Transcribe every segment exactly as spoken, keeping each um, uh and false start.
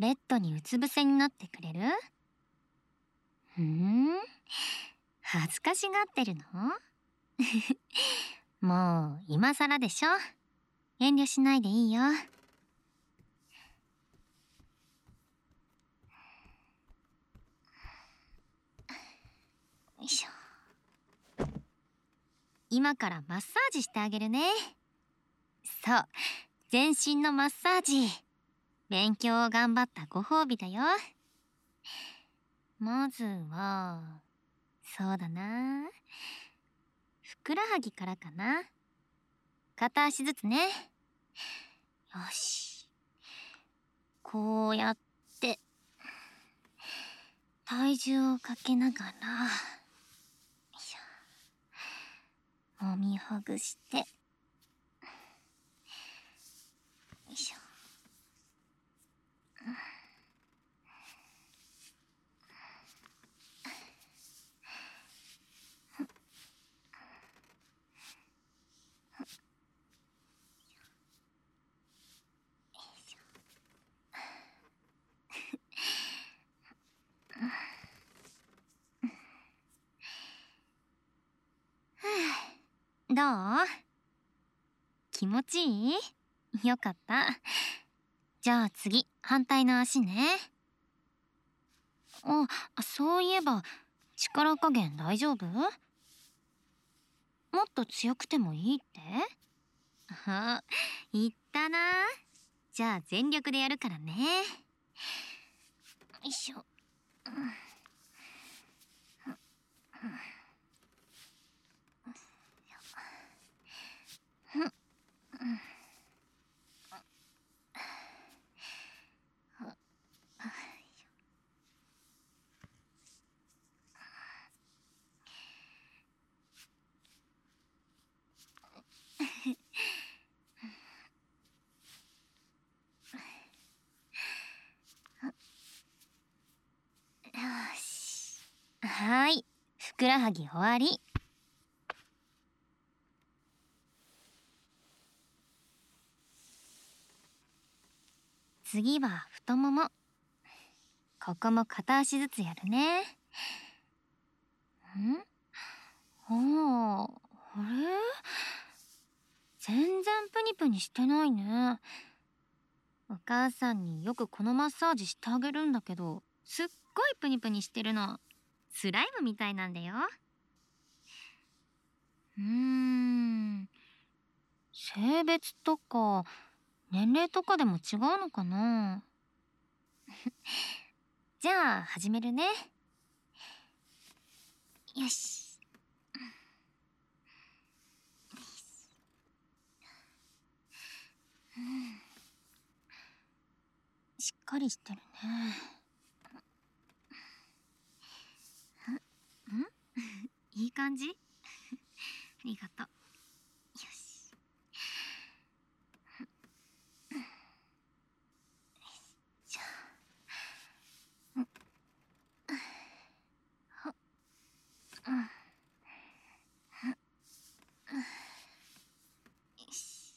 ベッドにうつ伏せになってくれる？ふーん、恥ずかしがってるの？もう今更でしょ。遠慮しないでいいよ。よいしょ。今からマッサージしてあげるね。そう、全身のマッサージ。勉強を頑張ったご褒美だよ。まずは、そうだな。ふくらはぎからかな。片足ずつね。よし。こうやって、体重をかけながら、よいしょ。揉みほぐして、よいしょ。どう？気持ちいい？よかった。じゃあ次、反対の足ね。あ、そういえば、力加減大丈夫？もっと強くてもいいって？あ、言ったな。じゃあ全力でやるからね。よいしょ。よし。はーい。ふくらはぎ終わり。次は太もも。ここも片足ずつやるね。ん？ああ、あれ？全然プニプニしてないね。お母さんによくこのマッサージしてあげるんだけど、すっごいプニプニしてるの。スライムみたいなんだよ。うーん。性別とか年齢とかでも違うのかな？じゃあ始めるね。よし。うん、しっかりしてるね。ん？いい感じ？ありがとう。よし。じゃあ。ん？は、うん。よし。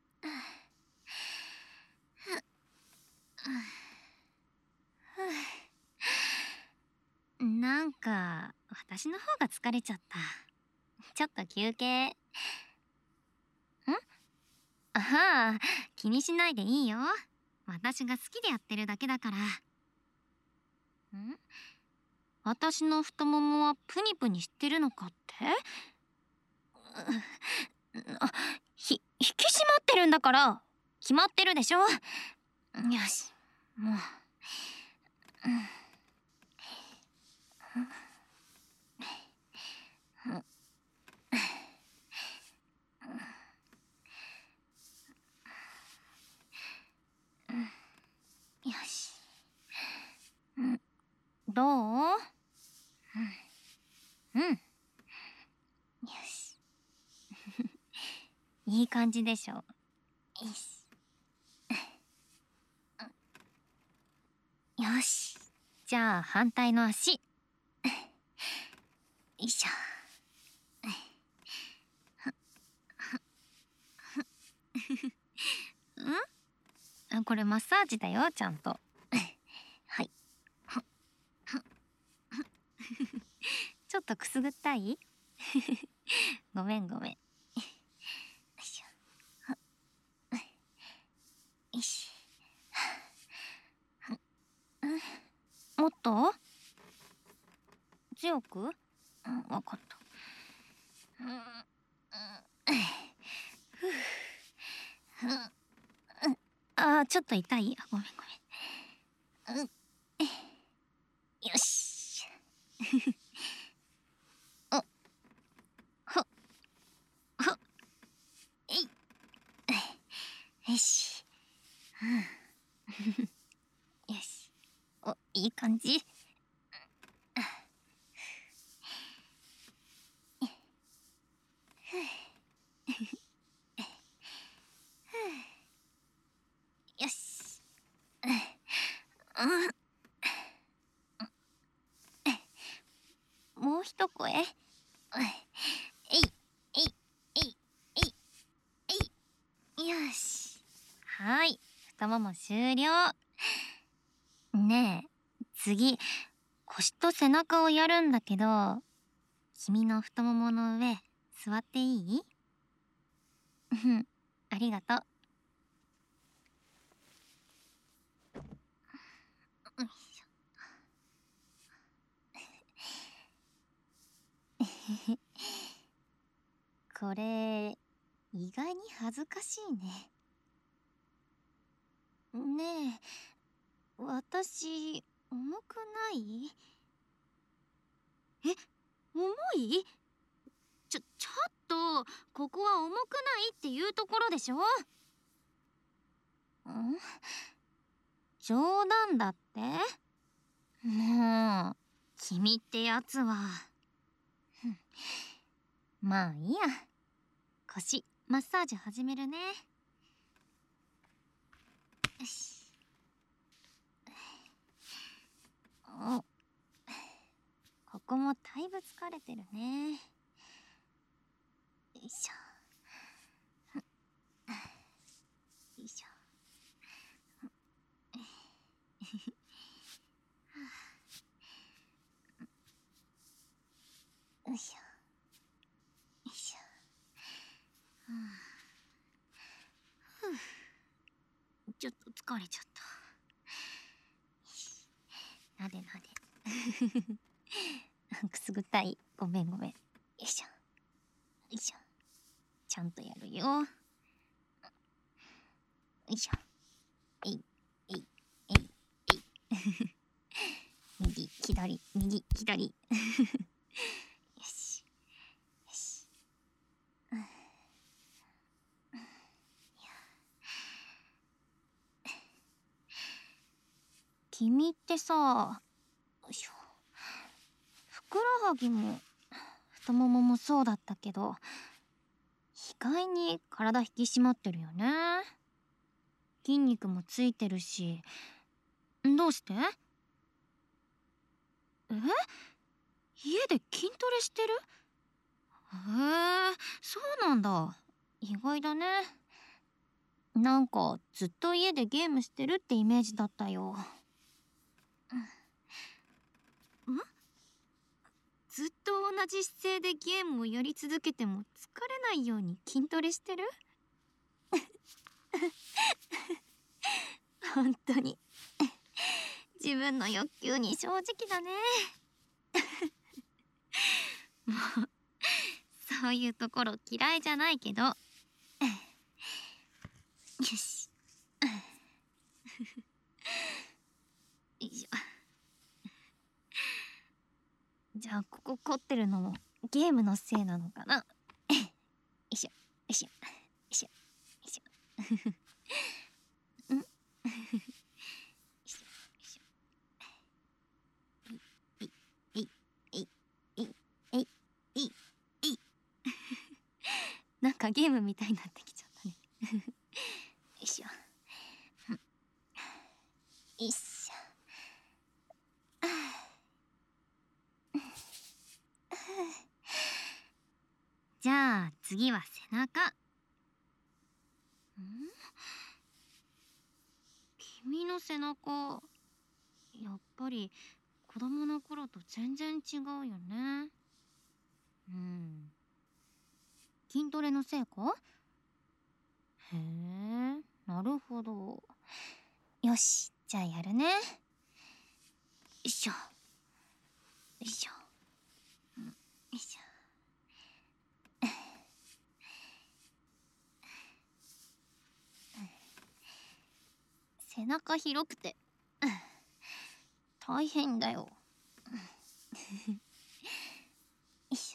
なんか私の方が疲れちゃった。ちょっと休憩。ん？ああ、気にしないでいいよ。私が好きでやってるだけだから。ん？私の太ももはプニプニしてるのかって？あ、ひ、引き締まってるんだから。決まってるでしょ。よし、もう。よし。どう？うん。うん。よし。いい感じでしょ。よし。よし。じゃあ反対の足。よいしょ。ん？これマッサージだよ、ちゃんと。 ちょっとくすぐったいごめんごめん。よいしょ。よし。もっと強く、うん、わかった。うんうんうん、あー、ちょっと痛い。あ、ごめんごめん。うん、よし。お、ほ、ほ、えい。よし。よし。お、いい感じ。よし。もう一声。えい、えい、えい、えい、えい。よし。はい、太もも終了。ねえ、次、腰と背中をやるんだけど、君の太ももの上、座っていい？うん、ありがとう。よいしょ。これ、意外に恥ずかしいね。ねえ、私、重くない？え、重い？ちょ、ちょっと、ここは重くないっていうところでしょ？ん？冗談だって？もう、君ってやつは。まあいいや。腰、マッサージ始めるね。よし。お、ここもだいぶ疲れてるね。よいしょ。よいしょ。よいしょ。よいしょ。ふう、ちょっと疲れちゃった。なでなで。くすぐったい。ごめんごめん。よいしょ。よいしょ。ちゃんとやるよ。よいしょ。えい、えい、えい、えい。右、左、右、左。よし。よし。君ってさ、よいしょ。ふくらはぎも太もももそうだったけど、意外に体引き締まってるよね。筋肉もついてるし。どうして？え？家で筋トレしてる？へえ、そうなんだ。意外だね。なんかずっと家でゲームしてるってイメージだったよ。ん？ずっと同じ姿勢でゲームをやり続けても疲れないように筋トレしてる？本当に自分の欲求に正直だね。もうそういうところ嫌いじゃないけど。よし。よいしょ。じゃあここ凝ってるのもゲームのせいなのかな。よいしょよいしょよいしょよいしょ。ん？よいしょよいしょ。えいえいえいえいえいえいえい。なんかゲームみたいになってきちゃったね。よいしょ。よいしょ。じゃあ次は背中。ん？君の背中、やっぱり子供の頃と全然違うよね。うん。筋トレのせいか？へえ、なるほど。よし、じゃあやるね。よいしょ。よいしょ。うん、よいしょ。背中広くて大変だよ。よいしょ。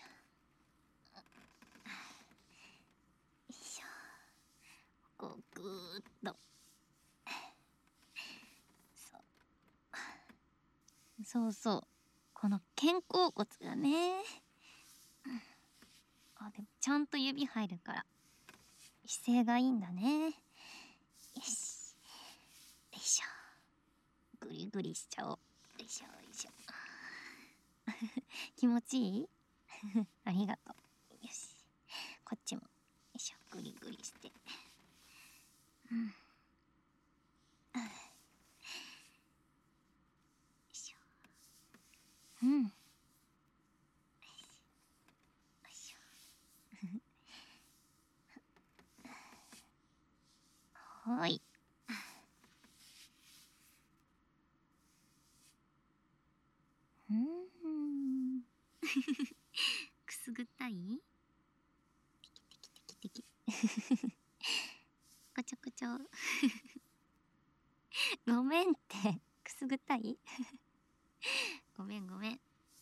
よいしょ。こうぐーっと。そう。そうそう。この肩甲骨がね。あ、でもちゃんと指入るから姿勢がいいんだね。よし。よいしょ。ぐりぐりしちゃおう。よいしょよいしょ。気持ちいい？ありがとう。よし。こっちも。よいしょ。ぐりぐりして。うん。よいしょ。うん。よいしょ。はーい。うん。くすぐったい？テキテキテキテキ。こちょこちょ。ごめんって、くすぐったい？ごめんごめん。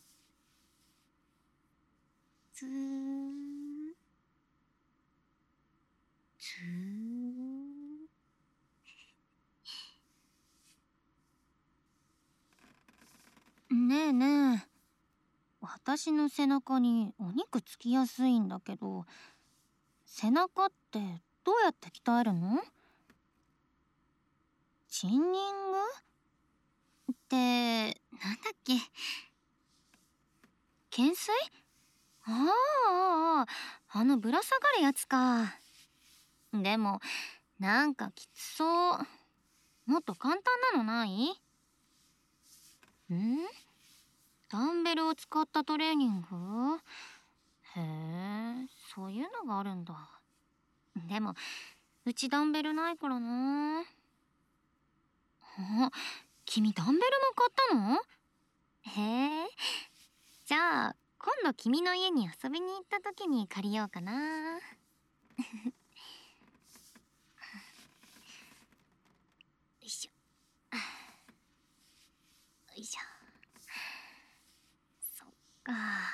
つー。つー。ねえねえ。私の背中にお肉つきやすいんだけど、背中ってどうやって鍛えるの？チンニングって、なんだっけ？懸垂？ああ、あのぶら下がるやつか。でも、なんかきつそう。もっと簡単なのない？ん？ダンベルを使ったトレーニング？へえ、そういうのがあるんだ。でも、うちダンベルないからな。あ、君ダンベルも買ったの？へえ。じゃあ、今度君の家に遊びに行った時に借りようかな。よいしょ。よいしょ。そっか。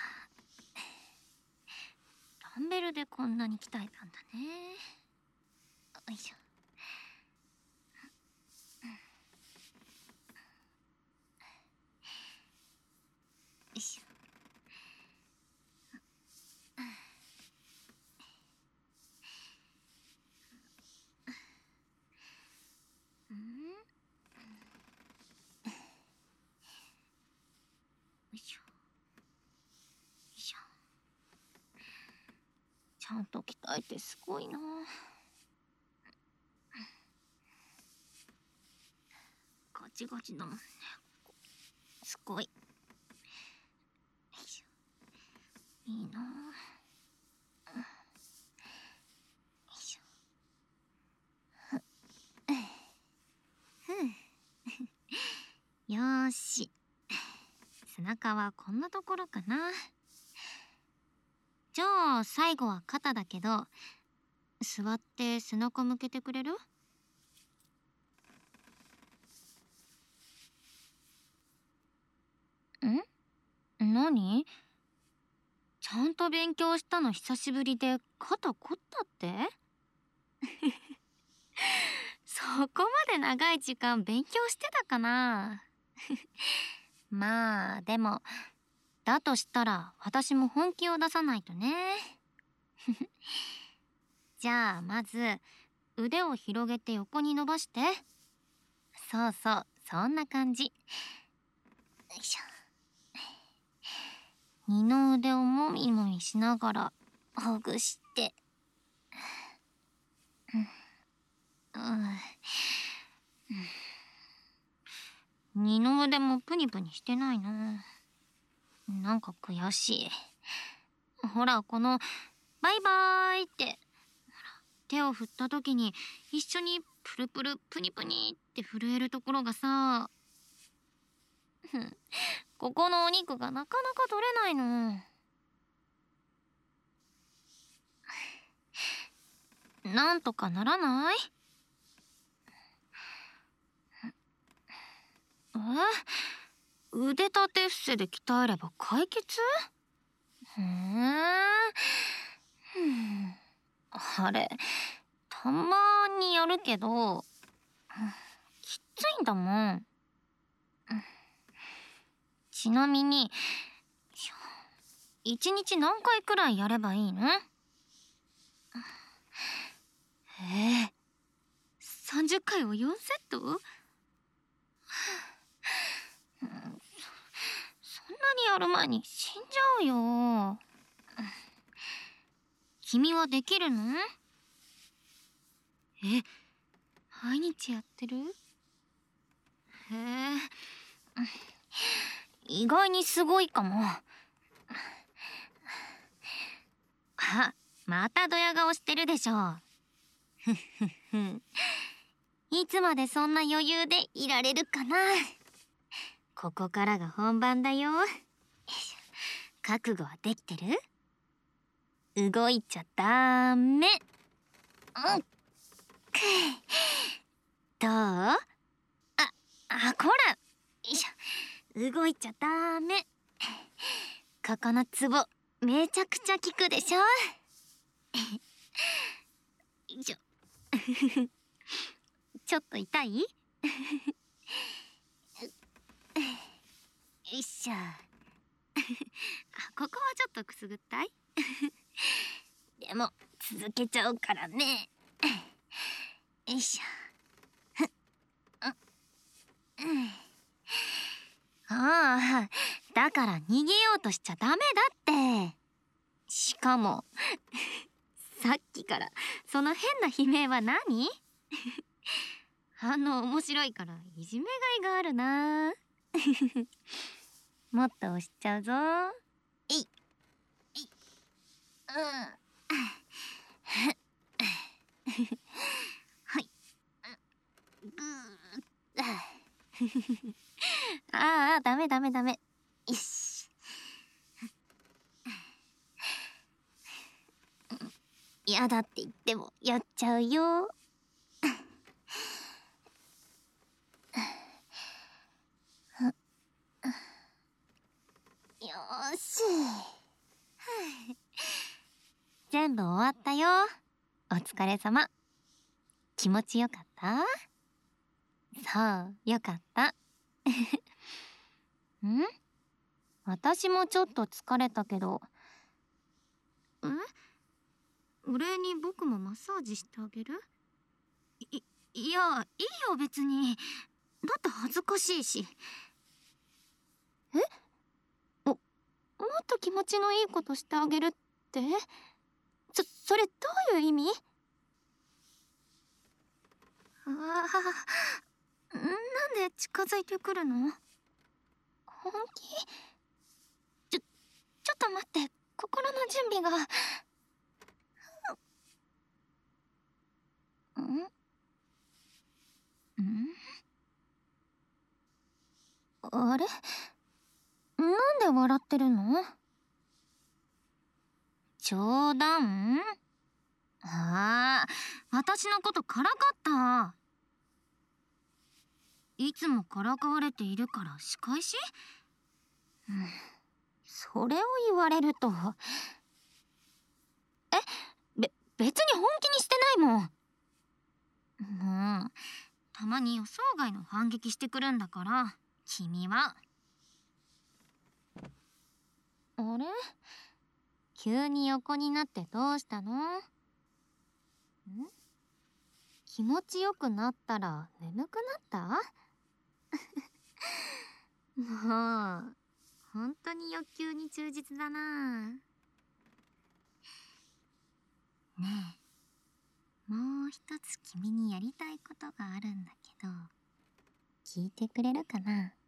ダンベルでこんなに鍛えたんだね。よいしょ。よいしょ。うん？よいしょ。よいしょ。ちゃんと鍛えてすごいな。ガチガチだもんね。すごい。よいしょ。いいな。よいしょ。よーし。背中はこんなところかな。じゃあ最後は肩だけど、座って背中向けてくれる？ん？何？ちゃんと勉強したの久しぶりで肩凝ったって？そこまで長い時間勉強してたかな？まあでも、だとしたら私も本気を出さないとね。じゃあまず腕を広げて横に伸ばして。そうそう、そんな感じ。よいしょ。二の腕をもみもみしながらほぐして。うん、うん、 二の腕もプニプニしてないな。なんか悔しい。ほら、このバイバーイって手を振った時に一緒にプルプルプニプニって震えるところがさ、ここのお肉がなかなか取れないの。なんとかならない？え？腕立て伏せで鍛えれば解決？へえ。あれ、たまにやるけど、きついんだもん。ちなみに、一日何回くらいやればいいの？ええ、さんじゅっかいをよんセット？そんなにやる前に死んじゃうよ。君はできるの？え、毎日やってる？へえ、意外にすごいかも。あ、またドヤ顔してるでしょ。ふふふ。いつまでそんな余裕でいられるかな。ここからが本番だよ。覚悟はできてる？動いちゃダメ。うん。どう？あ、あ、こら。よいしょ。動いちゃダメ。ここのツボめちゃくちゃ効くでしょ。よいしょ。ちょっと痛い？よいしょ。あ、ここはちょっとくすぐったい？でも続けちゃうからね。よいしょ。ああ、だから逃げようとしちゃダメだって。しかもさっきからその変な悲鳴は何？反応面白いからいじめがいがあるな。もっと押しちゃうぞ。えいえい、うん、はい、ぐー。ああ、ダメダメダメ。よし。やだって言ってもやっちゃうよ。よーし。全部終わったよ。お疲れ様。気持ちよかった？そう、よかった。ん？私もちょっと疲れたけど。え？お礼に僕もマッサージしてあげる？い、いや、いいよ別に。だって恥ずかしいし。え？お、もっと気持ちのいいことしてあげるって？そ、それどういう意味？ああ、なんで近づいてくるの？本気？ちょ、ちょっと待って、心の準備が。ん？ん？あれ？なんで笑ってるの？冗談？ああ、私のことからかった。いつもからかわれているから仕返し？うん、それを言われると。え、べ、別に本気にしてないもん。もう、たまに予想外の反撃してくるんだから、君は。あれ？急に横になってどうしたの？ん？気持ちよくなったら眠くなった？もう、本当に欲求に忠実だな。ねえ、もう一つ君にやりたいことがあるんだけど、聞いてくれるかな？